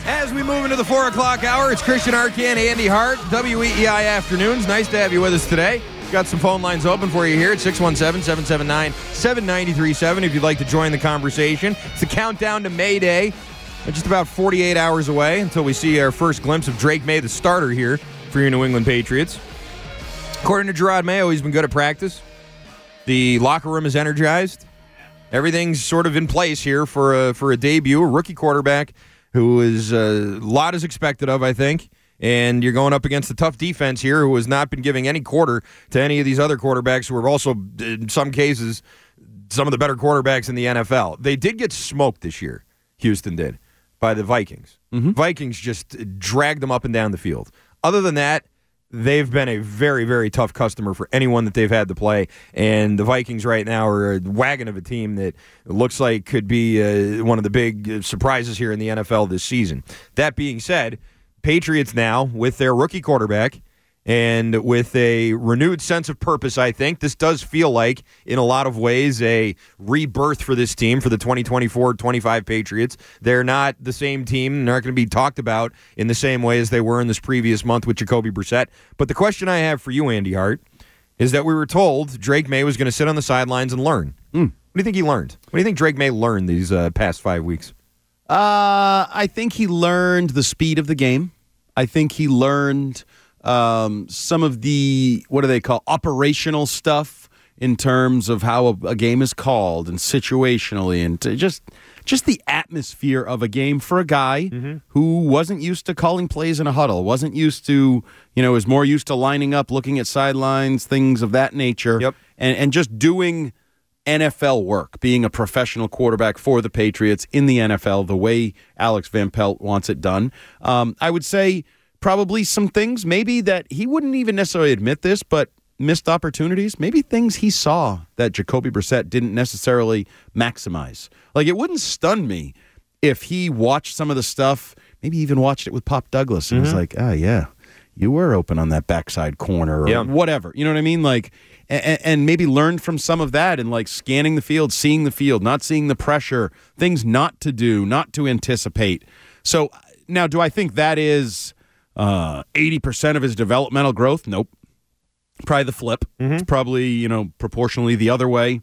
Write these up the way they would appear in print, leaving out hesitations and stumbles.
As we move into the 4 o'clock hour, it's Christian Arcan, Andy Hart, WEEI Afternoons. Nice to have you with us today. Got some phone lines open for you here at 617-779-7937 if you'd like to join the conversation. It's the countdown to May Day. We're just about 48 hours away until we see our first glimpse of Drake May, the starter here for your New England Patriots. According to Gerard Mayo, he's been good at practice. The locker room is energized. Everything's sort of in place here for a debut, a rookie quarterback who is a lot is expected of, I think. And you're going up against a tough defense here who has not been giving any quarter to any of these other quarterbacks who are also, in some cases, some of the better quarterbacks in the NFL. They did get smoked this year, Houston did, by the Vikings. Mm-hmm. Vikings just dragged them up and down the field. Other than that, they've been a very, very tough customer for anyone that they've had to play, and the Vikings right now are a wagon of a team that looks like could be one of the big surprises here in the NFL this season. That being said, Patriots now, with their rookie quarterback and with a renewed sense of purpose, I think, this does feel like, in a lot of ways, a rebirth for this team, for the 2024-25 Patriots. They're not the same team. They're not going to be talked about in the same way as they were in this previous month with Jacoby Brissett. But the question I have for you, Andy Hart, is that we were told Drake May was going to sit on the sidelines and learn. What do you think he learned? What do you think Drake May learned these past 5 weeks? I think he learned the speed of the game. I think he learned some of the, what do they call, operational stuff in terms of how a game is called and situationally and just the atmosphere of a game for a guy who wasn't used to calling plays in a huddle, wasn't used to, is more used to lining up, looking at sidelines, things of that nature, and just doing NFL work, being a professional quarterback for the Patriots in the NFL the way Alex Van Pelt wants it done. I would say probably some things maybe that he wouldn't even necessarily admit this, but missed opportunities, maybe things he saw that Jacoby Brissett didn't necessarily maximize. Like, it wouldn't stun me if he watched some of the stuff, maybe even watched it with Pop Douglas and was like, yeah, you were open on that backside corner or whatever. You know what I mean? Like, and maybe learned from some of that and like scanning the field, seeing the field, not seeing the pressure, things not to do, not to anticipate. So now, do I think that is 80% of his developmental growth? Nope. Probably the flip. It's probably, proportionally the other way.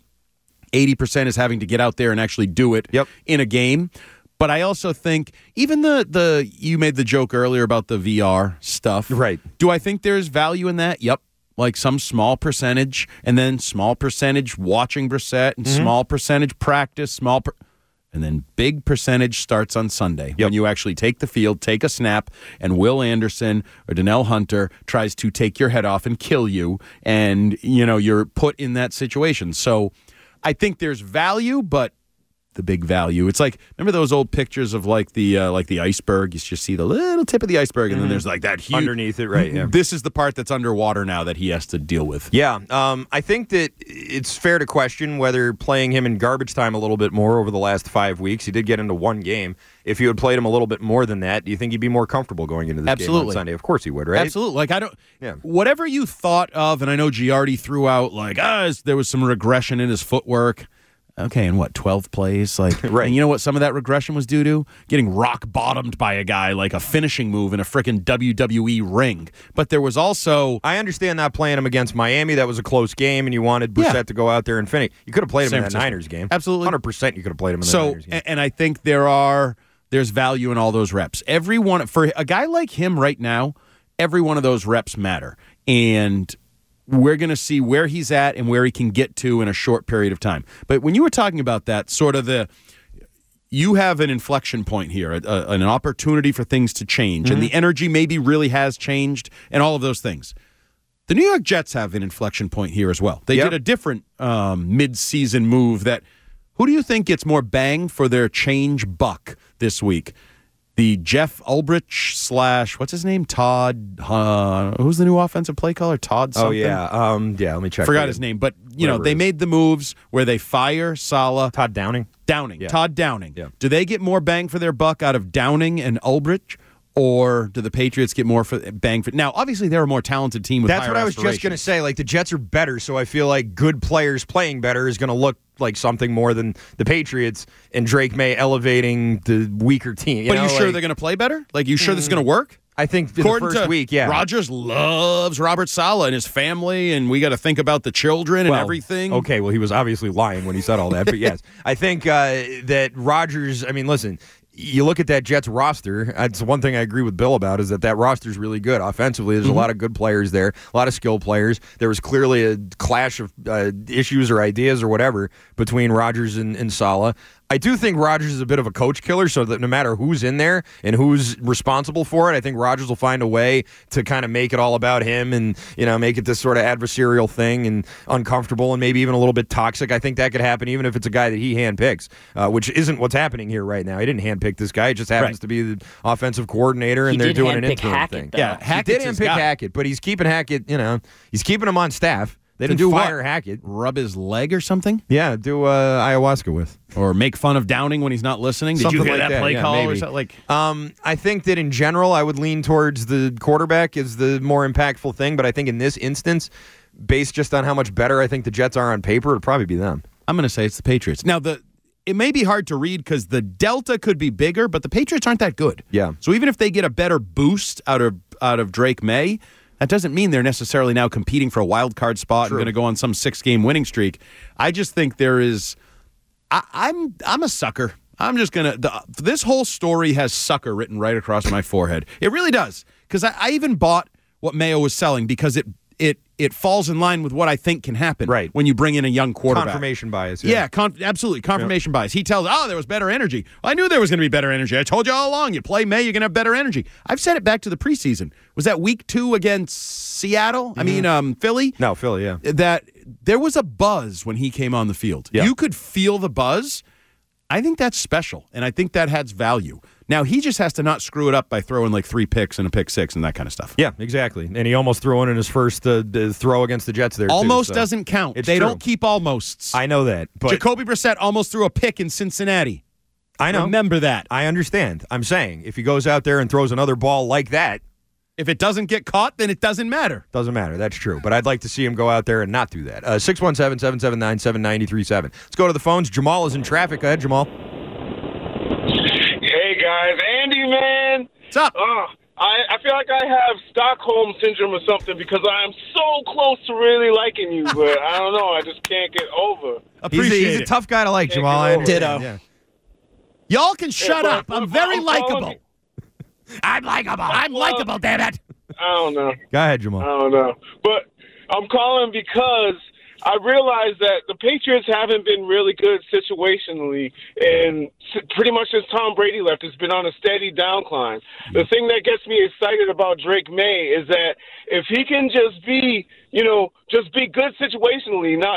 80% is having to get out there and actually do it in a game. But I also think even you made the joke earlier about the VR stuff. Right. Do I think there's value in that? Yep. Like some small percentage, and then small percentage watching Brissett, and small percentage practice, and then big percentage starts on Sunday when you actually take the field, take a snap, and Will Anderson or Donnell Hunter tries to take your head off and kill you, and you're put in that situation. So I think there's value, but the big value, it's like, remember those old pictures of like the iceberg? You just see the little tip of the iceberg, and then there's like that huge underneath it, right? Yeah. This is the part that's underwater now that he has to deal with. Yeah, I think that it's fair to question whether playing him in garbage time a little bit more over the last 5 weeks. He did get into one game. If you had played him a little bit more than that, do you think he'd be more comfortable going into this game on Sunday? Of course he would, right? Absolutely. Like, I don't. Yeah. Whatever you thought of, and I know Giardi threw out like, there was some regression in his footwork. Okay, and 12 plays? Like, right. And you know what some of that regression was due to? Getting rock-bottomed by a guy, like a finishing move in a frickin' WWE ring. But there was also... I understand not playing him against Miami. That was a close game, and you wanted Brissett to go out there and finish. You could have played him in that Niners game. Absolutely. 100% you could have played him in the Niners game. And I think there's value in all those reps. For a guy like him right now, every one of those reps matter. And... we're going to see where he's at and where he can get to in a short period of time. But when you were talking about that, sort of you have an inflection point here, an opportunity for things to change, and the energy maybe really has changed and all of those things. The New York Jets have an inflection point here as well. They did a different mid-season move that, who do you think gets more bang for their change buck this week? The Jeff Ulbrich / what's his name? Todd. Who's the new offensive play caller? Todd something? Oh, yeah. Let me check. Forgot his name. But, they made the moves where they fire Saleh. Todd Downing? Yeah. Todd Downing. Yeah. Do they get more bang for their buck out of Downing and Ulbrich? or do the Patriots get more for bang for? Now, obviously, they're a more talented team with That's higher what I was just going to say. Like, the Jets are better, so I feel like good players playing better is going to look like something more than the Patriots and Drake May elevating the weaker team. But are you sure they're going to play better? Like, you sure this is going to work? I think the first week, yeah. Rodgers loves Robert Saleh and his family, and we got to think about the children and everything. Okay, well, he was obviously lying when he said all that, but yes. I think that Rodgers, I mean, listen, you look at that Jets roster, it's one thing I agree with Bill about is that roster is really good. Offensively, there's a lot of good players there, a lot of skilled players. There was clearly a clash of issues or ideas or whatever between Rodgers and Saleh. I do think Rodgers is a bit of a coach killer, so that no matter who's in there and who's responsible for it, I think Rodgers will find a way to kind of make it all about him and, make it this sort of adversarial thing and uncomfortable and maybe even a little bit toxic. I think that could happen even if it's a guy that he handpicks, which isn't what's happening here right now. He didn't handpick this guy. It just happens to be the offensive coordinator, and they're doing an interim thing. Though. Yeah, Hackett did handpick Hackett, but he's keeping Hackett, he's keeping him on staff. They didn't do fire what? Hackett. Rub his leg or something? Yeah, do ayahuasca with. Or make fun of Downing when he's not listening? Did Something you hear like that play yeah, call? maybe. Or something? Like, I think that in general, I would lean towards the quarterback as the more impactful thing, but I think in this instance, based just on how much better I think the Jets are on paper, it'd probably be them. I'm going to say it's the Patriots. Now, it may be hard to read because the delta could be bigger, but the Patriots aren't that good. Yeah. So even if they get a better boost out of Drake May, that doesn't mean they're necessarily now competing for a wild card spot and going to go on some 6-game winning streak. I just think there is. I'm a sucker. I'm just gonna. This whole story has sucker written right across my forehead. It really does, because I even bought what Mayo was selling because it falls in line with what I think can happen when you bring in a young quarterback. Confirmation bias. Yeah, absolutely. Confirmation bias. He tells, there was better energy. I knew there was going to be better energy. I told you all along. You play May, you're going to have better energy. I've said it back to the preseason. Was that week 2 against Seattle? I mean, Philly? No, Philly, yeah. That there was a buzz when he came on the field. Yeah. You could feel the buzz. I think that's special, and I think that has value. Now, he just has to not screw it up by throwing like 3 picks and a pick 6 and that kind of stuff. Yeah, exactly. And he almost threw in his first throw against the Jets there, almost too, so. Doesn't count. It's they true. don't keep almosts. I know that. But Jacoby Brissett almost threw a pick in Cincinnati. I know. Remember that. I understand. I'm saying if he goes out there and throws another ball like that, if it doesn't get caught, then it doesn't matter. Doesn't matter. That's true. But I'd like to see him go out there and not do that. 617-779-7937. Let's go to the phones. Jamal is in traffic. Go ahead, Jamal. Hey, guys. Andy, man. What's up? I feel like I have Stockholm Syndrome or something because I am so close to really liking you, but I don't know. I just can't get over. He's a tough guy to like, Jamal. I understand. Ditto. Yeah. Y'all can shut up. I'm very likable. I'm likable. I'm likable, damn it. I don't know. Go ahead, Jamal. I don't know. But I'm calling because I realize that the Patriots haven't been really good situationally, and pretty much since Tom Brady left, it's been on a steady downcline. The thing that gets me excited about Drake May is that if he can just be good situationally, not,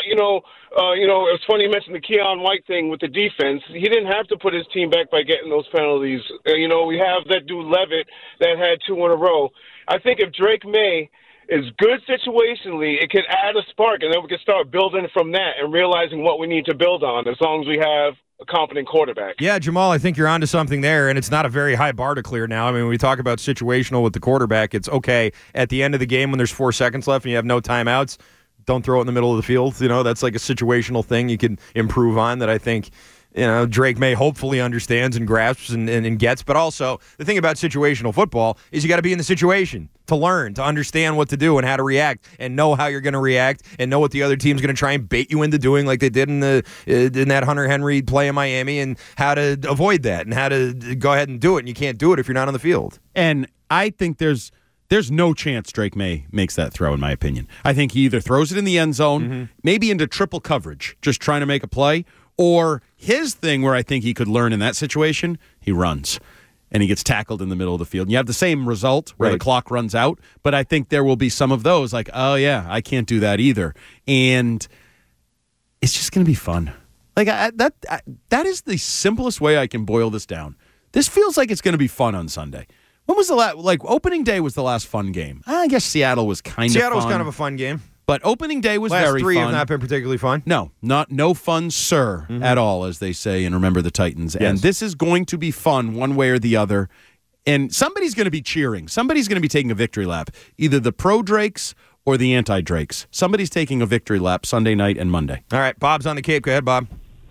it's funny you mentioned the Keon White thing with the defense. He didn't have to put his team back by getting those penalties. We have that dude Levitt that had 2 in a row. I think if Drake May is good situationally, it can add a spark, and then we can start building from that and realizing what we need to build on as long as we have a competent quarterback. Yeah, Jamal, I think you're onto something there, and it's not a very high bar to clear now. I mean, when we talk about situational with the quarterback, it's okay. At the end of the game when there's 4 seconds left and you have no timeouts, don't throw it in the middle of the field. That's like a situational thing you can improve on that I think Drake May hopefully understands and grasps and gets. But also, the thing about situational football is you got to be in the situation to learn, to understand what to do and how to react and know how you're going to react and know what the other team's going to try and bait you into doing like they did in that Hunter Henry play in Miami, and how to avoid that and how to go ahead and do it. And you can't do it if you're not on the field. And I think there's no chance Drake May makes that throw, in my opinion. I think he either throws it in the end zone, maybe into triple coverage, just trying to make a play, or his thing where I think he could learn in that situation, he runs. And he gets tackled in the middle of the field. And you have the same result where the clock runs out, but I think there will be some of those like, oh, yeah, I can't do that either. And it's just going to be fun. Like that is the simplest way I can boil this down. This feels like it's going to be fun on Sunday. When was the last, opening day was the last fun game? I guess Seattle was kind of fun. Seattle was kind of a fun game. But opening day was last very fun. Last 3 have not been particularly fun. No fun, sir, at all, as they say, and remember the Titans. Yes. And this is going to be fun one way or the other. And somebody's going to be cheering. Somebody's going to be taking a victory lap. Either the pro-Drakes or the anti-Drakes. Somebody's taking a victory lap Sunday night and Monday. All right, Bob's on the Cape. Go ahead, Bob.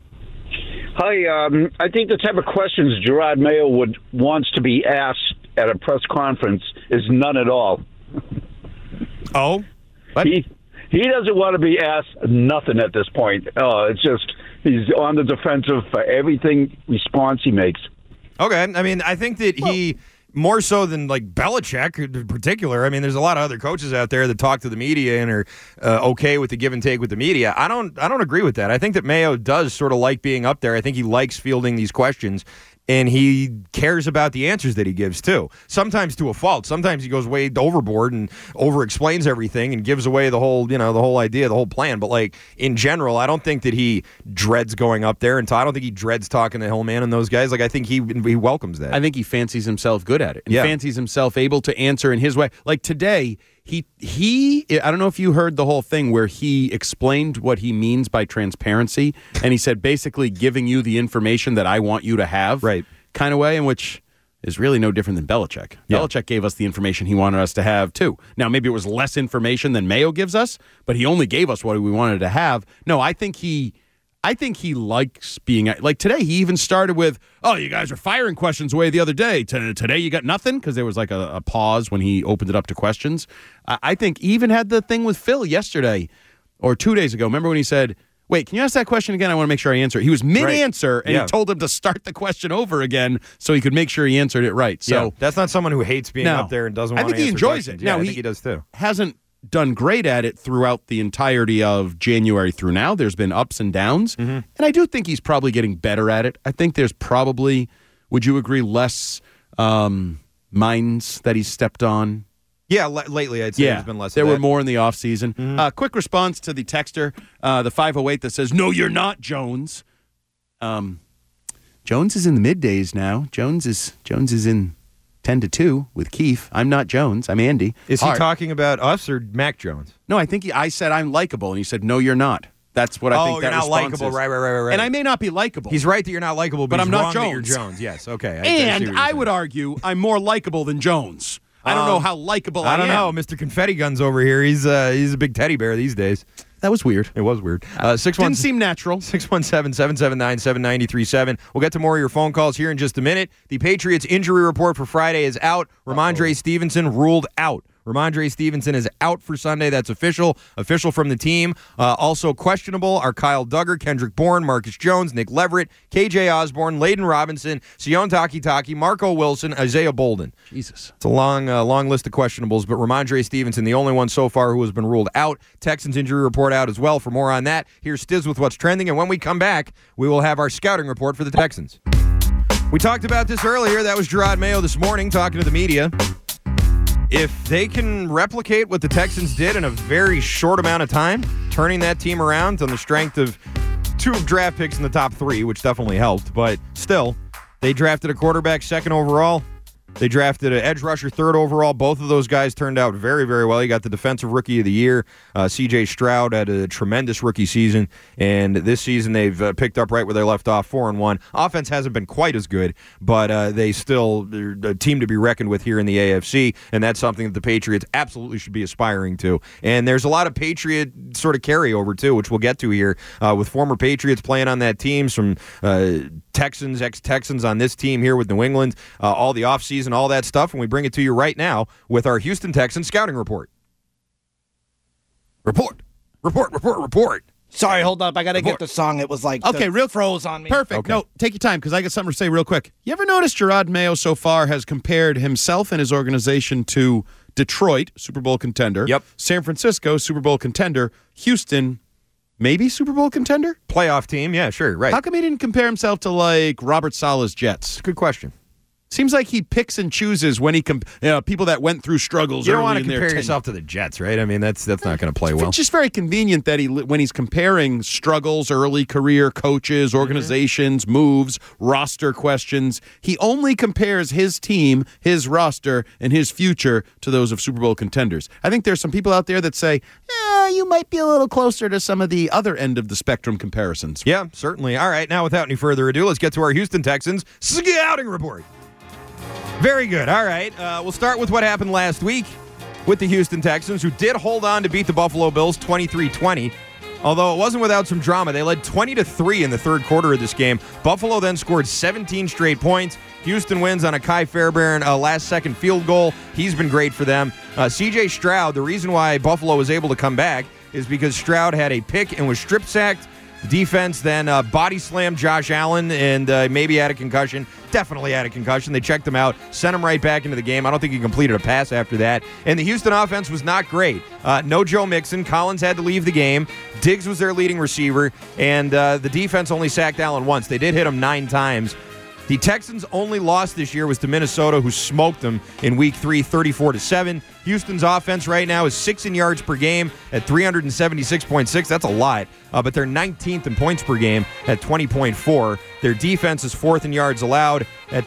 Hi, I think the type of questions Gerard Mayo wants to be asked at a press conference is none at all. Oh? What? He doesn't want to be asked nothing at this point. It's just he's on the defensive for everything response he makes. Okay. I mean, I think that he, more so than like Belichick in particular, I mean, there's a lot of other coaches out there that talk to the media and are okay with the give and take with the media. I don't agree with that. I think that Mayo does sort of like being up there. I think he likes fielding these questions. And he cares about the answers that he gives, too. Sometimes to a fault. Sometimes he goes way overboard and over-explains everything and gives away the whole idea, the whole plan. But, like, in general, I don't think that he dreads going up there. And I don't think he dreads talking to Hillman and those guys. Like, I think he welcomes that. I think he fancies himself good at it. And fancies himself able to answer in his way. Like, today, he I don't know if you heard the whole thing where he explained what he means by transparency, and he said basically giving you the information that I want you to have, right? Kind of way, in which is really no different than Belichick. Yeah. Belichick gave us the information he wanted us to have too. Now maybe it was less information than Mayo gives us, but he only gave us what we wanted to have. No, I think he likes being like today. He even started with, "Oh, you guys are firing questions away the other day. Today you got nothing," because there was like a pause when he opened it up to questions. I think he even had the thing with Phil yesterday or 2 days ago. Remember when he said, "Wait, can you ask that question again? I want to make sure I answer it." He was mid-answer, and he told him to start the question over again so he could make sure he answered it right. So that's not someone who hates being up there and doesn't want to answer questions. I think he enjoys it. Yeah, I think he does too. Hasn't done great at it throughout the entirety of January through now. There's been ups and downs, and I do think he's probably getting better at it. I think there's probably, would you agree, less mines that he's stepped on? Yeah, lately I'd say there's been less. There of that. were more in the offseason. Quick response to the texter, the 508 that says, "No, you're not, Jones." Jones is in the middays now. Jones is in 10 to 2 with Keefe. I'm not Jones. I'm Andy. Is he talking about us or Mac Jones? No, I think I said I'm likable, and he said, "No, you're not." That's what I think that response is. Oh, you're not likable. Right. And I may not be likable. He's right that you're not likable, but I'm not wrong Jones. That you're Jones. Yes, okay. And I would argue I'm more likable than Jones. I don't know how likable I am. I don't know. Mr. Confetti Guns over here, he's a big teddy bear these days. That was weird. It was weird. Didn't seem natural. 617-779-7937. We'll get to more of your phone calls here in just a minute. The Patriots injury report for Friday is out. Ramondre Stevenson ruled out. Ramondre Stevenson is out for Sunday. That's official. Official from the team. Also questionable are Kyle Duggar, Kendrick Bourne, Marcus Jones, Nick Leverett, KJ Osborne, Layden Robinson, Sion Takitaki, Marco Wilson, Isaiah Bolden. Jesus. It's a long list of questionables, but Ramondre Stevenson, the only one so far who has been ruled out. Texans injury report out as well. For more on that, here's Stiz with what's trending, and when we come back, we will have our scouting report for the Texans. We talked about this earlier. That was Gerard Mayo this morning talking to the media. If they can replicate what the Texans did in a very short amount of time, turning that team around on the strength of 2 draft picks in the top 3, which definitely helped, but still, they drafted a quarterback 2nd overall. They drafted an edge rusher 3rd overall. Both of those guys turned out very, very well. You got the defensive rookie of the year. C.J. Stroud had a tremendous rookie season, and this season they've picked up right where they left off, 4-1. Offense hasn't been quite as good, but they're a team to be reckoned with here in the AFC, and that's something that the Patriots absolutely should be aspiring to. And there's a lot of Patriot sort of carryover, too, which we'll get to here, with former Patriots playing on that team, some Texans, ex-Texans on this team here with New England, all the offseason, all that stuff, and we bring it to you right now with our Houston Texans scouting report. Report. Sorry, hold up. I got to get the song. It was like real froze on me. Perfect. Okay. No, take your time because I got something to say real quick. You ever notice Gerard Mayo so far has compared himself and his organization to Detroit, Super Bowl contender. Yep. San Francisco, Super Bowl contender. Houston, maybe Super Bowl contender? Playoff team, yeah, sure, right. How come he didn't compare himself to, like, Robert Saleh's Jets? Good question. Seems like he picks and chooses when he people that went through struggles. You don't want to compare yourself to the Jets, right? I mean, that's not going to play well. It's just very convenient that when he's comparing struggles, early career coaches, organizations, moves, roster questions, he only compares his team, his roster, and his future to those of Super Bowl contenders. I think there's some people out there that say, you might be a little closer to some of the other end of the spectrum comparisons. Yeah, certainly. All right, now without any further ado, let's get to our Houston Texans scouting report. Very good. All right. We'll start with what happened last week with the Houston Texans, who did hold on to beat the Buffalo Bills 23-20. Although it wasn't without some drama. They led 20-3 in the third quarter of this game. Buffalo then scored 17 straight points. Houston wins on a Kai Fairbairn last-second field goal. He's been great for them. C.J. Stroud, the reason why Buffalo was able to come back is because Stroud had a pick and was strip-sacked. Defense then body slammed Josh Allen and maybe had a concussion. Definitely had a concussion. They checked him out, sent him right back into the game. I don't think he completed a pass after that. And the Houston offense was not great. No Joe Mixon. Collins had to leave the game. Diggs was their leading receiver. And the defense only sacked Allen once. They did hit him 9 times. The Texans' only loss this year was to Minnesota, who smoked them in Week 3, 34-7. Houston's offense right now is 6th in yards per game at 376.6. That's a lot, but they're 19th in points per game at 20.4. Their defense is 4th in yards allowed at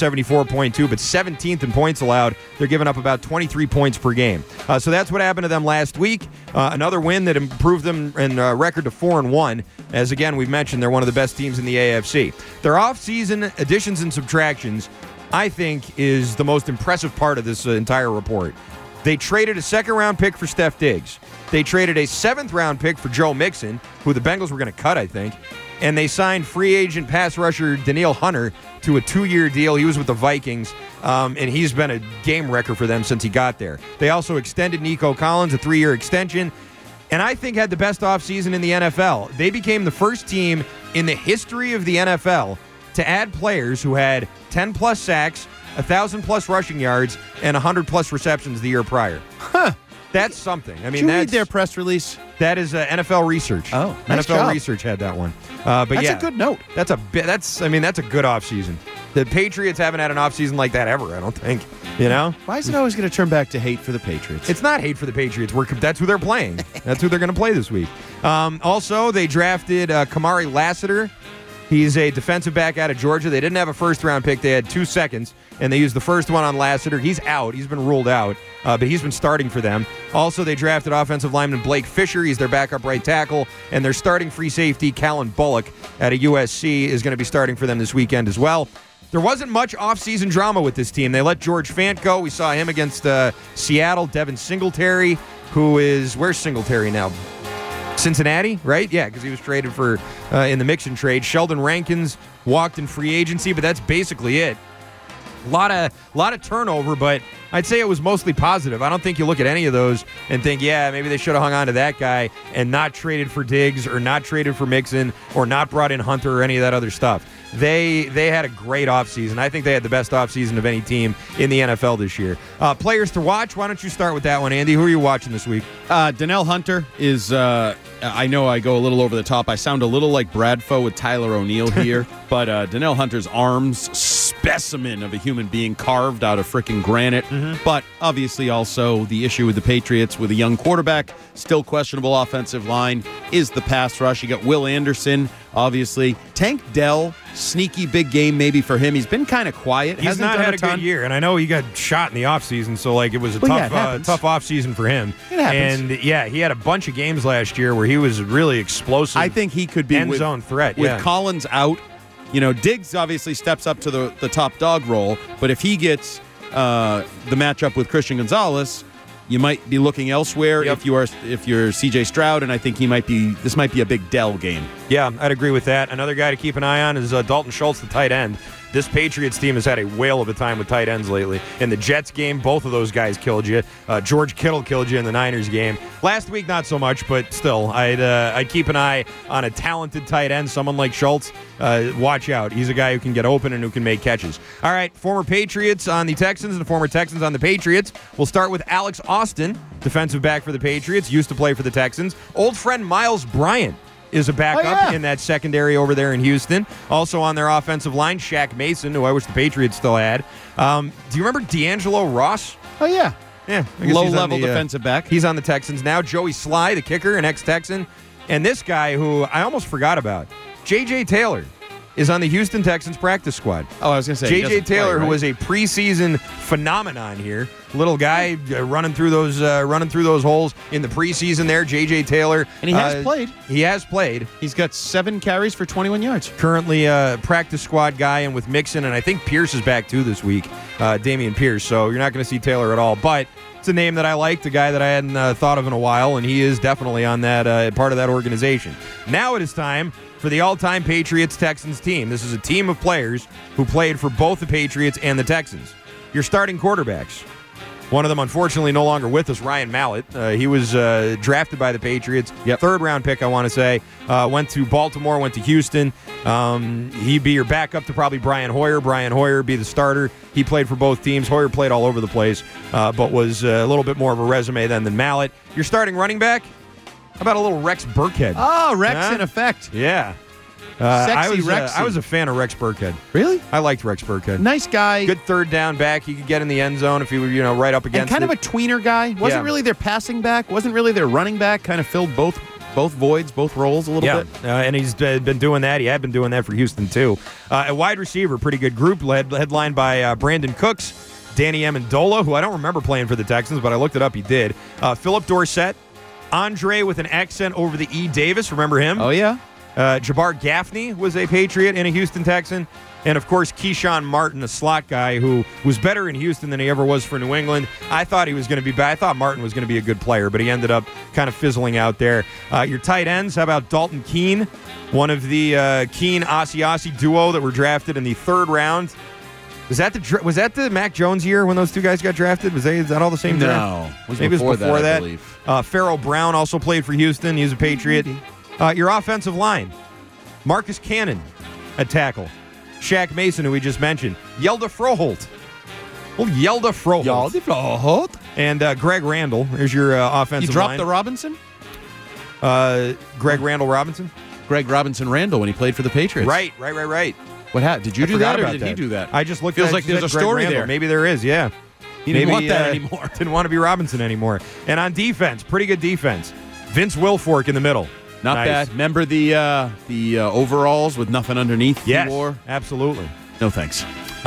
274.2, but 17th in points allowed. They're giving up about 23 points per game. So that's what happened to them last week. Another win that improved them in record to 4-1. As again, we've mentioned, they're one of the best teams in the AFC. Their offseason additions and subtractions, I think, is the most impressive part of this entire report. They traded a second-round pick for Steph Diggs. They traded a 7th-round pick for Joe Mixon, who the Bengals were going to cut, I think. And they signed free agent pass rusher Danielle Hunter to a 2-year deal. He was with the Vikings, and he's been a game wrecker for them since he got there. They also extended Nico Collins, a 3-year extension, and I think had the best offseason in the NFL. They became the first team in the history of the NFL to add players who had 10-plus sacks, 1,000-plus rushing yards, and 100-plus receptions the year prior. Huh. That's something. I mean, Did you read their press release? That is NFL research. Oh, nice NFL job. research had that one. But That's yeah, a good note. That's a good offseason. The Patriots haven't had an offseason like that ever, I don't think. You know? Why is it always going to turn back to hate for the Patriots? It's not hate for the Patriots. That's who they're playing. That's who they're going to play this week. Also, they drafted Kamari Lassiter. He's a defensive back out of Georgia. They didn't have a first-round pick. They had 2 seconds, and they used the first one on Lassiter. He's out. He's been ruled out, but he's been starting for them. Also, they drafted offensive lineman Blake Fisher. He's their backup right tackle, and their starting free safety, Callan Bullock, out of USC, is going to be starting for them this weekend as well. There wasn't much off-season drama with this team. They let George Fant go. We saw him against Seattle. Devin Singletary, where's Singletary now? Cincinnati, right? Yeah, because he was traded for in the Mixon trade. Sheldon Rankins walked in free agency, but that's basically it. A lot of turnover, but I'd say it was mostly positive. I don't think you look at any of those and think, yeah, maybe they should have hung on to that guy and not traded for Diggs or not traded for Mixon or not brought in Hunter or any of that other stuff. They had a great offseason. I think they had the best offseason of any team in the NFL this year. Players to watch, why don't you start with that one, Andy? Who are you watching this week? Danielle Hunter is, I know I go a little over the top. I sound a little like Bradfo with Tyler O'Neill here, but Danielle Hunter's arms, specimen of a human being carved out of freaking granite. Mm-hmm. But obviously also the issue with the Patriots with a young quarterback, still questionable offensive line, is the pass rush. You got Will Anderson, obviously. Tank Dell, sneaky big game maybe for him. He's been kind of quiet. He's not had a good year, and I know he got shot in the offseason, so like it was a tough offseason for him. It happens. And yeah, he had a bunch of games last year where he was really explosive. I think he could be end zone threat. With Collins out. You know, Diggs obviously steps up to the top dog role, but if he gets the matchup with Christian Gonzalez, you might be looking elsewhere. Yep. If you're C.J. Stroud, and I think this might be a big Dell game. Yeah, I'd agree with that. Another guy to keep an eye on is Dalton Schultz, the tight end. This Patriots team has had a whale of a time with tight ends lately. In the Jets game, both of those guys killed you. George Kittle killed you in the Niners game. Last week, not so much, but still, I'd keep an eye on a talented tight end, someone like Schultz. Watch out. He's a guy who can get open and who can make catches. All right, former Patriots on the Texans and former Texans on the Patriots. We'll start with Alex Austin, defensive back for the Patriots, used to play for the Texans. Old friend Miles Bryant is a backup in that secondary over there in Houston. Also on their offensive line, Shaq Mason, who I wish the Patriots still had. Do you remember D'Angelo Ross? Oh, yeah. Yeah. I guess low-level defensive back. He's on the Texans now. Joey Sly, the kicker, an ex-Texan. And this guy who I almost forgot about, J.J. Taylor, is on the Houston Texans practice squad. Oh, I was going to say. J.J. Taylor, who was a preseason phenomenon here, little guy running through those holes in the preseason there. J.J. Taylor. And he has played. He has played. He's got 7 carries for 21 yards. Currently practice squad guy, and with Mixon, and I think Pierce is back too this week, Damian Pierce. So you're not going to see Taylor at all. But it's a name that I liked, a guy that I hadn't thought of in a while, and he is definitely on that part of that organization. Now it is time for the all-time Patriots-Texans team. This is a team of players who played for both the Patriots and the Texans. Your starting quarterbacks. One of them, unfortunately, no longer with us, Ryan Mallett. He was drafted by the Patriots. Yep. Third-round pick, I want to say. Went to Baltimore, went to Houston. He'd be your backup to probably Brian Hoyer. Brian Hoyer would be the starter. He played for both teams. Hoyer played all over the place, but was a little bit more of a resume than Mallett. Your starting running back? How about a little Rex Burkhead? Oh, Rex in effect. Yeah. Sexy Rexy. I was a fan of Rex Burkhead. Really? I liked Rex Burkhead. Nice guy. Good third down back. He could get in the end zone if he were, right up against and kind it. of a tweener guy. Wasn't really their passing back. Wasn't really their running back. Kind of filled both voids, both roles a little bit. And he's been doing that. He had been doing that for Houston, too. A wide receiver, pretty good group, headlined by Brandon Cooks, Danny Amendola, who I don't remember playing for the Texans, but I looked it up. He did. Philip Dorsett, Andre with an accent over the E. Davis. Remember him? Oh, yeah. Jabbar Gaffney was a Patriot and a Houston Texan. And, of course, Keyshawn Martin, a slot guy who was better in Houston than he ever was for New England. I thought he was going to be bad. I thought Martin was going to be a good player, but he ended up kind of fizzling out there. Your tight ends, how about Dalton Keene, one of the Keene-Asiasi duo that were drafted in the third round? Was that the Mac Jones year when those two guys got drafted? Is that all the same draft? No. Maybe it was before that. I believe. Pharaoh Brown also played for Houston. He was a Patriot. Your offensive line, Marcus Cannon at tackle. Shaq Mason, who we just mentioned. Yelda Froholt. Well, Yelda Froholt. And Greg Randall. There's your offensive You dropped line. the Robinson? Greg Randall Robinson? Greg Robinson Randall when he played for the Patriots. Right. What happened? Did you I do forgot that or about did that. he do that? I just looked Feels at like there's a Greg story Randall. there. Maybe there is, yeah. He didn't want that anymore. Didn't want to be Robinson anymore. And on defense, pretty good defense. Vince Wilfork in the middle. Not Nice. bad. Remember the overalls with nothing underneath Yes, he wore? absolutely. No thanks.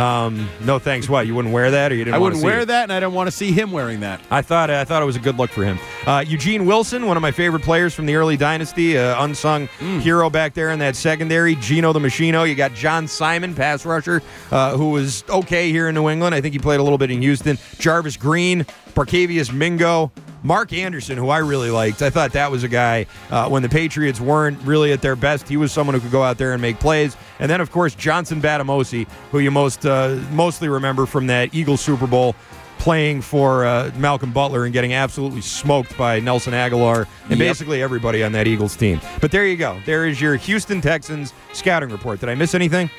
No thanks. What, you wouldn't wear that, or you didn't? I want wouldn't to see wear it? that, and I don't want to see him wearing that. I thought it was a good look for him. Eugene Wilson, one of my favorite players from the early dynasty, unsung hero back there in that secondary. Gino the Machino. You got John Simon, pass rusher, who was okay here in New England. I think he played a little bit in Houston. Jarvis Green, Barcavius Mingo. Mark Anderson, who I really liked. I thought that was a guy, when the Patriots weren't really at their best, he was someone who could go out there and make plays. And then, of course, Johnson Batamosi, who you mostly remember from that Eagles Super Bowl, playing for Malcolm Butler and getting absolutely smoked by Nelson Aguilar and basically everybody on that Eagles team. But there you go. There is your Houston Texans scouting report. Did I miss anything?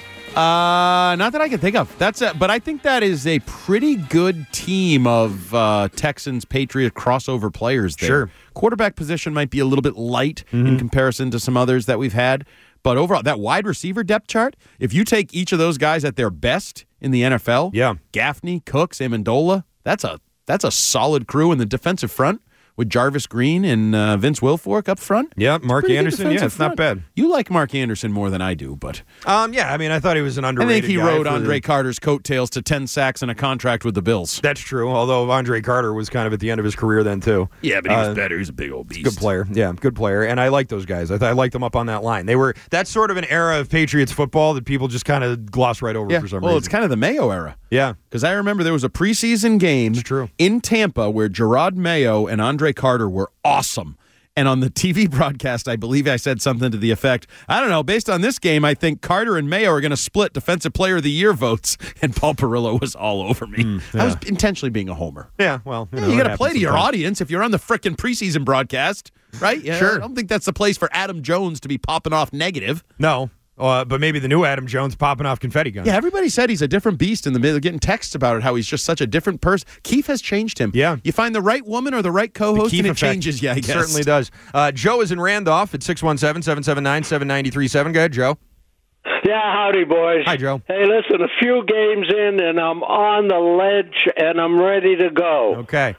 Not that I can think of. But I think that is a pretty good team of Texans Patriot crossover players there. Sure. Quarterback position might be a little bit light in comparison to some others that we've had, but overall, that wide receiver depth chart, if you take each of those guys at their best in the NFL, Gaffney, Cooks, Amendola, that's a solid crew in the defensive front. With Jarvis Green and Vince Wilfork up front. Yeah, Mark Anderson. Yeah, it's not bad. You like Mark Anderson more than I do, but yeah, I mean, I thought he was an underrated. I think he guy rode for Andre Carter's coattails to 10 sacks and a contract with the Bills. That's true. Although Andre Carter was kind of at the end of his career then too. Yeah, but he was better. He was a big old beast. Good player. Yeah, good player. And I like those guys. I liked them up on that line. That's sort of an era of Patriots football that people just kind of gloss right over for some reason. Well, it's kind of the Mayo era. Yeah. Because I remember there was a preseason game in Tampa where Gerard Mayo and Andre Carter were awesome. And on the TV broadcast, I believe I said something to the effect, I don't know, based on this game, I think Carter and Mayo are going to split Defensive Player of the Year votes. And Paul Perillo was all over me. I was intentionally being a homer. Yeah, well, you got to play to your audience if you're on the frickin' preseason broadcast, right? Yeah, sure. I don't think that's the place for Adam Jones to be popping off negative. No. But maybe the new Adam Jones popping off confetti guns. Yeah, everybody said he's a different beast in the middle, getting texts about it, how he's just such a different person. Keith has changed him. Yeah. You find the right woman or the right co-host, and it changes you, I guess. It certainly does. Joe is in Randolph at 617-779-7937. Go ahead, Joe. Yeah, howdy, boys. Hi, Joe. Hey, listen, a few games in, and I'm on the ledge, and I'm ready to go. Okay.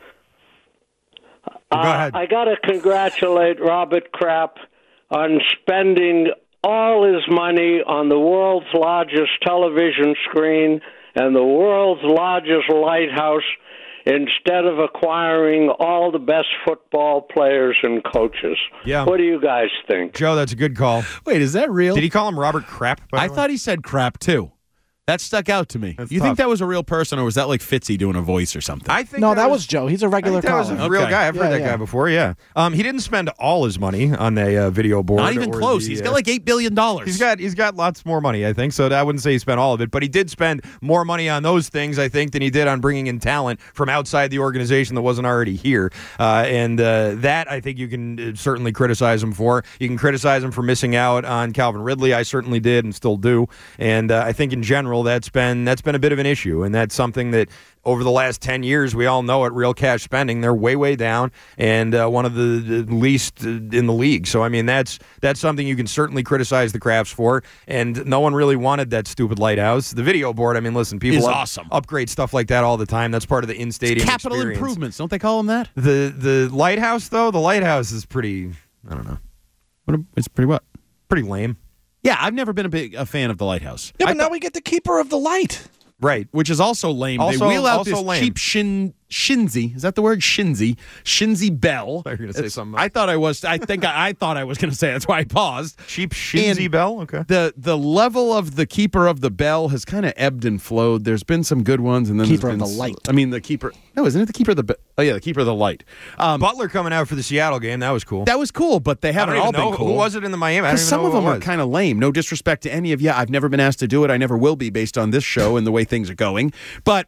Go ahead. I got to congratulate Robert Kraft on spending all his money on the world's largest television screen and the world's largest lighthouse instead of acquiring all the best football players and coaches. Yeah. What do you guys think? Joe, that's a good call. Wait, is that real? Did he call him Robert Crap? I thought he said crap, too. That stuck out to me. That's You tough. think that was a real person, or was that like Fitzy doing a voice or something? I think No, that was Joe. He's a I regular think that was caller. a real Okay. guy. I've heard that Yeah. guy before, yeah. He didn't spend all his money on the video board. Not even or close. the, He's got like $8 billion. He's got lots more money, I think. So I wouldn't say he spent all of it, but he did spend more money on those things, I think, than he did on bringing in talent from outside the organization that wasn't already here. And that I think you can certainly criticize him for. You can criticize him for missing out on Calvin Ridley. I certainly did and still do. And I think in general that's been a bit of an issue, and that's something that over the last 10 years, we all know at real cash spending, they're way, way down and one of the least in the league. So, I mean, that's something you can certainly criticize the Crafts for, and no one really wanted that stupid lighthouse. The video board, I mean, listen, people Is awesome. upgrade stuff like that all the time. That's part of the in-stadium Capital experience. improvements. Don't they call them that? The lighthouse, though, the lighthouse is pretty, I don't know, It's pretty what? pretty lame. Yeah, I've never been a fan of the lighthouse. Yeah, but now we get the keeper of the light. Right. Which is also lame. Also- They wheel out also this lame. cheap Shinzy. Is that the word? Shinzy Bell. I thought you were gonna say It's- something I thought I was. I think I thought I was going to say. That's why I paused. Cheap Shinzy And Bell? Okay. The level of the keeper of the bell has kind of ebbed and flowed. There's been some good ones, and then Keeper there's of been the light. I mean, the keeper. No, isn't it the keeper of the? Oh yeah, the keeper of the light. Butler coming out for the Seattle game. That was cool. That was cool, but they I haven't don't all even know been cool. who was it in the Miami. I don't even Some know of who them it are was. kind of lame. No disrespect to any of you. I've never been asked to do it. I never will be based on this show and the way things are going. But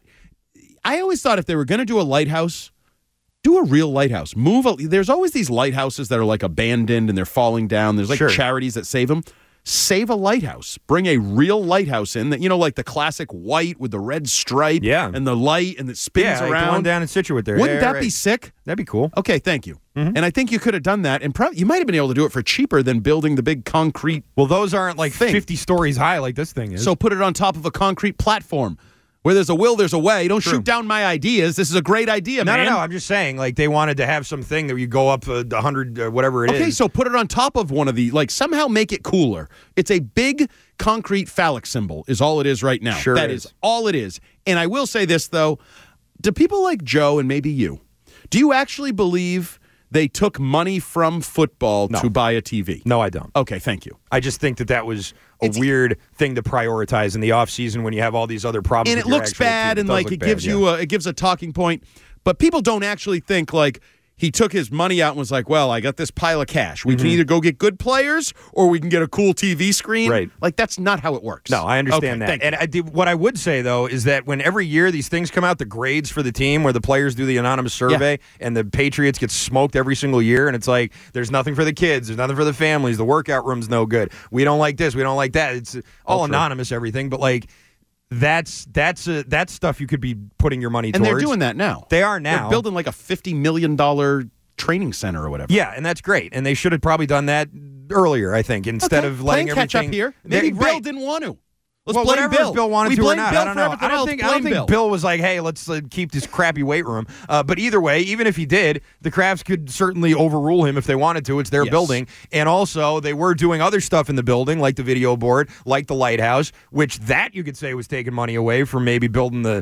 I always thought if they were going to do a lighthouse, do a real lighthouse. There's always these lighthouses that are like abandoned and they're falling down. There's like Sure. charities that save them. Save a lighthouse. Bring a real lighthouse in that, like the classic white with the red stripe Yeah. and the light and it spins Yeah, like the one around. down in Scituate there. Wouldn't Yeah, that be right. sick? That'd be cool. Okay, thank you. And I think you could have done that, and you might have been able to do it for cheaper than building the big concrete. Well, those aren't like Thing. 50 stories high like this thing is. So put it on top of a concrete platform. Where there's a will, there's a way. Don't shoot down my ideas. This is a great idea, man. No. I'm just saying, like, they wanted to have something that you go up 100, whatever it is. Okay, so put it on top of one of the, somehow make it cooler. It's a big concrete phallic symbol is all it is right now. Sure That is. is all it is. And I will say this, though. Do people like Joe and maybe you, do you actually believe they took money from football to buy a TV? No, I don't. Okay, thank you. I just think that was a weird thing to prioritize in the offseason when you have all these other problems. And with it your looks actual bad, team. and does like look it bad, gives yeah. it gives a talking point. But people don't actually think like he took his money out and was like, well, I got this pile of cash. We can either go get good players or we can get a cool TV screen. Right. Like that's not how it works. No, I understand Okay, that. thank you. And what I would say, though, is that when every year these things come out, the grades for the team where the players do the anonymous survey and the Patriots get smoked every single year, and it's like there's nothing for the kids, there's nothing for the families, the workout room's no good. We don't like this, we don't like that. It's all anonymous, everything, but like that's stuff you could be putting your money And towards. they're doing that now. They are now. They're building like a $50 million training center or whatever. Yeah, and that's great. And they should have probably done that earlier, I think, instead of letting Playing catch up everything here. Maybe They- Bill right. didn't want to. Let's Well, blame whatever Bill. if Bill wanted we to or blame not. Bill I don't for know. everything I don't else. think Blame Bill was like, "Hey, let's keep this crappy weight room." But either way, even if he did, the Crafts could certainly overrule him if they wanted to. It's their Yes. building, and also they were doing other stuff in the building, like the video board, like the lighthouse, which that you could say was taking money away from maybe building the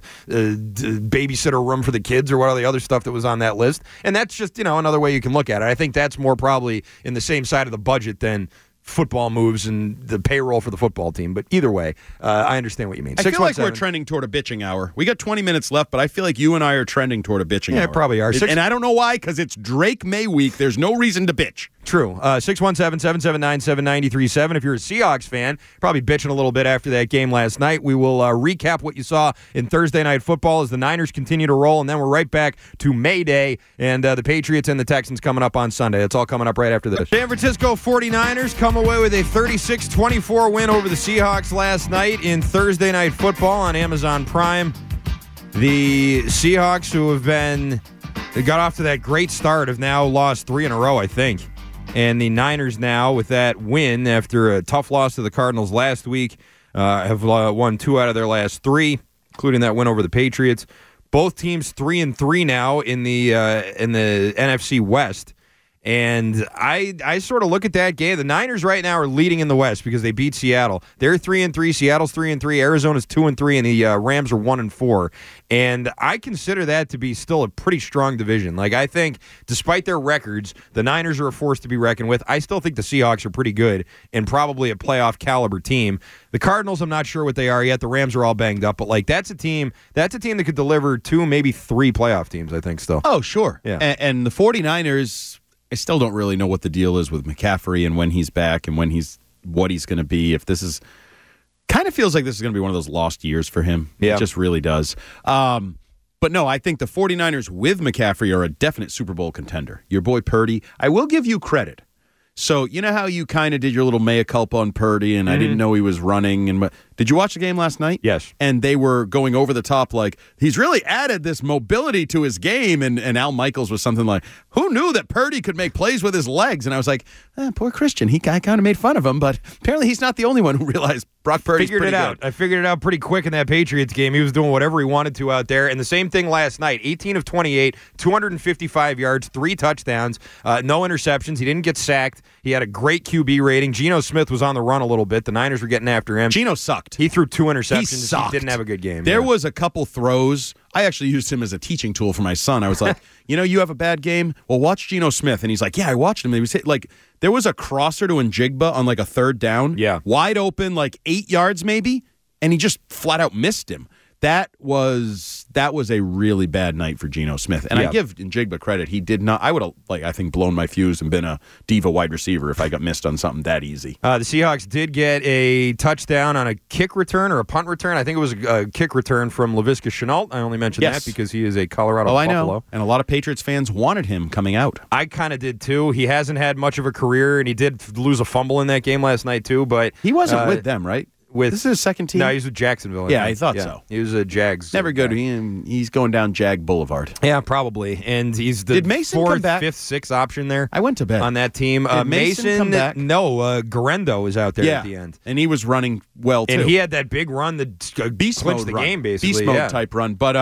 babysitter room for the kids or what are the other stuff that was on that list. And that's just another way you can look at it. I think that's more probably in the same side of the budget than football moves and the payroll for the football team. But either way, I understand what you mean. I feel like we're 617. trending toward a bitching hour. We got 20 minutes left, but I feel like you and I are trending toward a bitching Yeah, hour. probably are. And I don't know why, because it's Drake May week. There's no reason to bitch. True. 617-779-7937. If you're a Seahawks fan, probably bitching a little bit after that game last night. We will recap what you saw in Thursday Night Football as the Niners continue to roll, and then we're right back to May Day and the Patriots and the Texans coming up on Sunday. That's all coming up right after this. San Francisco 49ers come away with a 36-24 win over the Seahawks last night in Thursday Night Football on Amazon Prime. The Seahawks, who they got off to that great start, have now lost 3 in a row, I think. And the Niners now, with that win after a tough loss to the Cardinals last week, have won 2 out of their last 3, including that win over the Patriots. Both teams 3-3 now in the NFC West. And I sort of look at that game. The Niners right now are leading in the West because they beat Seattle. They're 3-3. Seattle's 3-3. Arizona's 2-3, and the Rams are 1-4. And I consider that to be still a pretty strong division. Like, I think, despite their records, the Niners are a force to be reckoned with. I still think the Seahawks are pretty good and probably a playoff caliber team. The Cardinals, I'm not sure what they are yet. The Rams are all banged up, but like that's a team that could deliver 2, maybe 3 playoff teams. I think still. Oh, sure. Yeah. And the 49ers. I still don't really know what the deal is with McCaffrey and when he's back and what he's going to be. If this is kind of feels like this is going to be one of those lost years for him. Yeah. It just really does. But no, I think the 49ers with McCaffrey are a definite Super Bowl contender. Your boy Purdy, I will give you credit. So you know how you kind of did your little mea culpa on Purdy, and I didn't know he was running. And did you watch the game last night? Yes. And they were going over the top like, he's really added this mobility to his game. And Al Michaels was something like, who knew that Purdy could make plays with his legs? And I was like, poor Christian. I kind of made fun of him, but apparently he's not the only one who realized Brock Purdy's figured it out. good. I figured it out pretty quick in that Patriots game. He was doing whatever he wanted to out there. And the same thing last night. 18 of 28, 255 yards, 3 touchdowns, no interceptions. He didn't get sacked. He had a great QB rating. Geno Smith was on the run a little bit. The Niners were getting after him. Geno sucked. He threw 2 interceptions. He sucked. He didn't have a good game. There was a couple throws. I actually used him as a teaching tool for my son. I was like, you have a bad game? Well, watch Geno Smith. And he's like, yeah, I watched him. And he was like, there was a crosser to Njigba on like a 3rd down. Yeah. Wide open, like 8 yards maybe. And he just flat out missed him. That was a really bad night for Geno Smith. And I give Njigba credit. He did not. I would have, I think, blown my fuse and been a diva wide receiver if I got missed on something that easy. The Seahawks did get a touchdown on a kick return or a punt return. I think it was a kick return from Laviska Shenault. I only mentioned that because he is a Colorado Buffalo. I know. And a lot of Patriots fans wanted him coming out. I kind of did too. He hasn't had much of a career, and he did lose a fumble in that game last night too. But he wasn't with them, right? This is his second team? No, he was with Jacksonville. I thought so. He was a Jags. Never good. He's going down Jag Boulevard. Yeah, probably. And he's the Did Mason 4th, come back? 5th, 6th option there. I went to bed. On that team. Did Mason come back? No, Garendo was out there at the end. And he was running well, too. And he had that big run that Beast clinched mode the run. game, basically. Beast mode type run. But,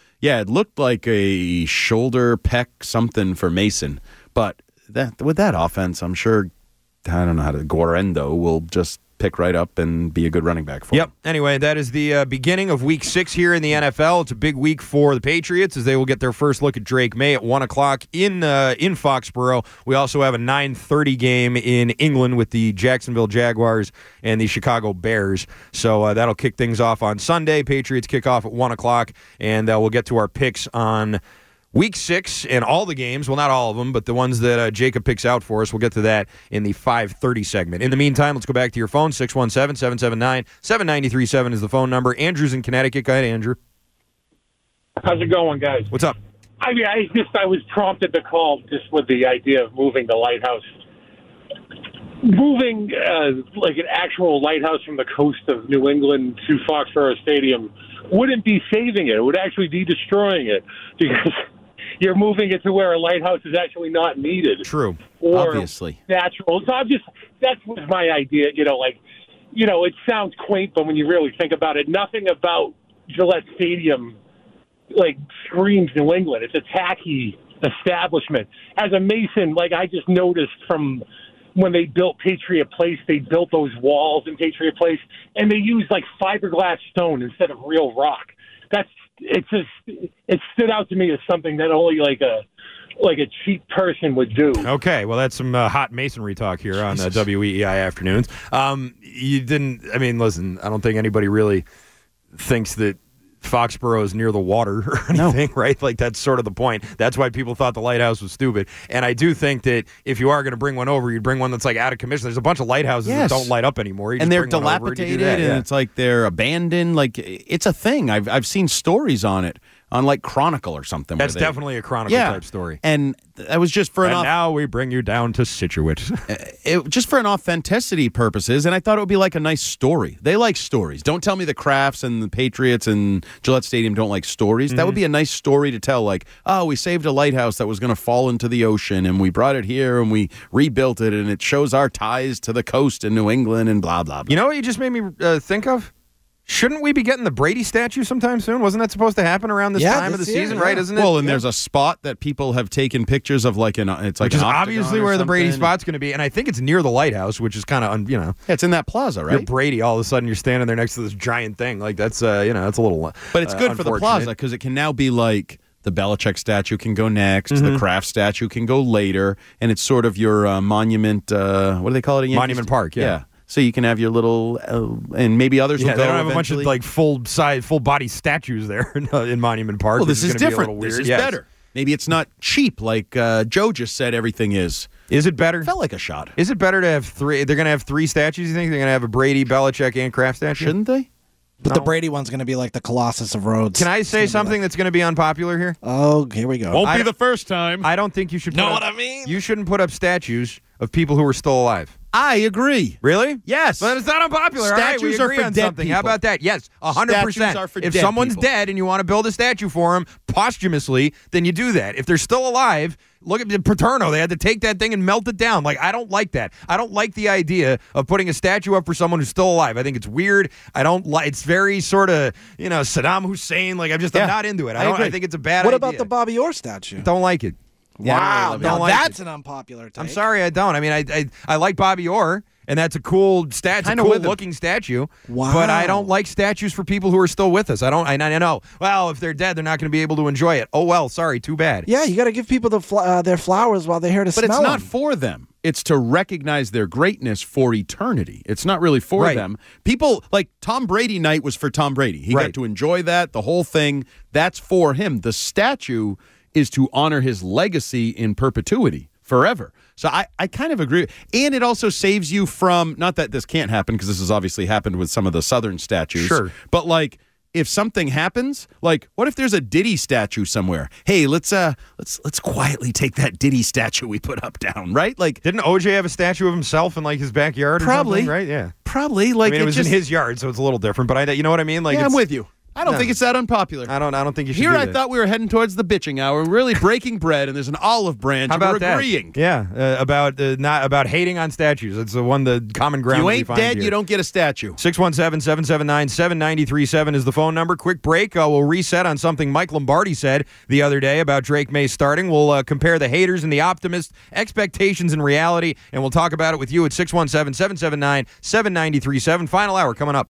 it looked like a shoulder, pec, something for Mason. But with that offense, I'm sure, I don't know how to, Garendo will just pick right up and be a good running back for him. Anyway, that is the beginning of Week 6 here in the NFL. It's a big week for the Patriots as they will get their first look at Drake May at 1 o'clock in Foxborough. We also have a 9:30 game in England with the Jacksonville Jaguars and the Chicago Bears. So that'll kick things off on Sunday. Patriots kick off at 1 o'clock, and we'll get to our picks on Week 6 and all the games, well, not all of them, but the ones that Jacob picks out for us. We'll get to that in the 5:30 segment. In the meantime, let's go back to your phone. 617-779-7937 is the phone number. Andrew's in Connecticut. Go ahead, Andrew. How's it going, guys? What's up? I mean, I was prompted to call just with the idea of moving the lighthouse. Moving like an actual lighthouse from the coast of New England to Foxborough Stadium wouldn't be saving it. It would actually be destroying it because you're moving it to where a lighthouse is actually not needed. True. Or obviously. Natural. So that was my idea. It sounds quaint, but when you really think about it, nothing about Gillette Stadium screams New England. It's a tacky establishment. As a Mason, I just noticed from when they built Patriot Place, they built those walls in Patriot Place, and they used fiberglass stone instead of real rock. It stood out to me as something that only a cheap person would do. Okay, well, that's some hot masonry talk here on WEEI Afternoons. Listen, I don't think anybody really thinks that Foxborough is near the water or anything, right? That's sort of the point. That's why people thought the lighthouse was stupid. And I do think that if you are going to bring one over, you'd bring one that's out of commission. There's a bunch of lighthouses that don't light up anymore. And they're dilapidated, and it's they're abandoned. It's a thing. I've seen stories on it. On Chronicle or something. That's definitely a Chronicle type story. And that was just for now we bring you down to Scituate. Just for an authenticity purposes, and I thought it would be a nice story. They like stories. Don't tell me the Crafts and the Patriots and Gillette Stadium don't like stories. Mm-hmm. That would be a nice story to tell. We saved a lighthouse that was going to fall into the ocean, and we brought it here, and we rebuilt it, and it shows our ties to the coast in New England, and blah, blah, blah. You know what you just made me think of? Shouldn't we be getting the Brady statue sometime soon? Wasn't that supposed to happen around this time of the season, right? Isn't it? Well, and there's a spot that people have taken pictures of, like it's like which is an octagon obviously or where the Brady something. spot's going to be, and I think it's near the lighthouse, which is kind of, Yeah, it's in that plaza, you're right? Brady. All of a sudden, you're standing there next to this giant thing. Like that's, that's a little. But it's good for the plaza because it can now be like the Belichick statue can go next, the Kraft statue can go later, and it's sort of your monument. What do they call it? At Yankees? Monument Park. Yeah. So you can have your little, and maybe others will Yeah, go they don't have eventually. a bunch of like full body statues there in Monument Park. Well, this which is gonna be a different. little This weird. is Yes. better. Maybe it's not cheap like Joe just said everything is. Is it better? Felt like a shot. Is it better to have three? They're going to have three statues, you think? They're going to have a Brady, Belichick, and Kraft statue? Shouldn't they? But No. the Brady one's going to be like the Colossus of Rhodes. Can I say something that's going to be unpopular here? Oh, here we go. Won't be the first time. I don't think you should Know put what up, I mean? You shouldn't put up statues of people who are still alive. I agree. Really? Yes. But it's not unpopular. All right, we Statues are agree for on dead something. How people. about that? Yes, 100%. Statues are for if dead someone's people. dead and you want to build a statue for him posthumously, then you do that. If they're still alive, look at Paterno. They had to take that thing and melt it down. Like, I don't like that. I don't like the idea of putting a statue up for someone who's still alive. I think it's weird. I don't like. It's very sort of Saddam Hussein. Like, I'm not into it. I agree. I think it's a bad What idea. about the Bobby Orr statue? Don't like it. Wow, don't now like that's it. an unpopular take. I'm sorry, I don't. I mean, I like Bobby Orr, and that's a cool Kinda cool with him. looking statue. Wow. But I don't like statues for people who are still with us. I don't. I know. Well, if they're dead, they're not going to be able to enjoy it. Oh well, sorry, too bad. Yeah, you got to give people their flowers while they're here to But smell it's not them. for them. It's to recognize their greatness for eternity. It's not really for Right. them. People, like Tom Brady night was for Tom Brady. He Right. got to enjoy that, the whole thing. That's for him. The statue is to honor his legacy in perpetuity forever. So I kind of agree. And it also saves you from, not that this can't happen because this has obviously happened with some of the Southern statues. Sure. But like, if something happens, like what if there's a Diddy statue somewhere? Hey, let's quietly take that Diddy statue we put up down, right? Like Didn't OJ have a statue of himself in like his backyard? Probably. or something, right? Yeah. probably like I mean, it was just, in his yard, so it's a little different. But you know what I mean? Like, yeah, I'm it's- with you. I don't No. think it's that unpopular. I don't think you should. Here do I that. thought we were heading towards the bitching hour, really breaking bread, and there's an olive branch. How and about we're that? agreeing. Yeah, not about hating on statues. It's the common ground. You we ain't find dead, here. you don't get a statue. 617-779-7937 is the phone number. Quick break. We'll reset on something Mike Lombardi said the other day about Drake May starting. We'll compare the haters and the optimists, expectations and reality, and we'll talk about it with you at 617-779-7937. Final hour coming up.